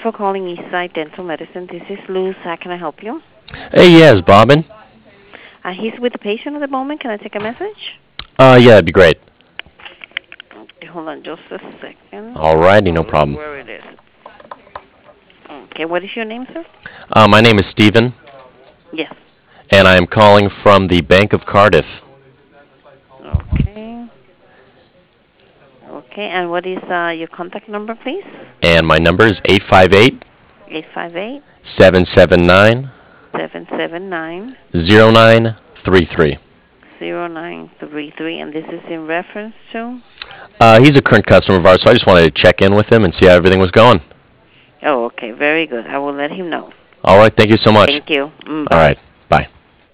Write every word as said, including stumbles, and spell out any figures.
for calling Eastside Dental Medicine. This is Luz. How can I help you? Hey, yes, Bobbin. Uh, he's with the patient at the moment. Can I take a message? Uh, yeah, that'd be great. Okay, hold on just a second. Alrighty, no I'll look problem. where it is. Okay, what is your name, sir? Uh, my name is Stephen, Yes. and I am calling from the Bank of Cardiff. Okay. Okay, and what is uh, your contact number, please? And my number is eight five eight, eight five eight, seven seven nine, seven seven nine, zero nine three three. zero nine three three, and this is in reference to? Uh, he's a current customer of ours, so I just wanted to check in with him and see how everything was going. Oh, okay, very good. I will let him know. All right, thank you so much. Thank you. Mm, All bye. right.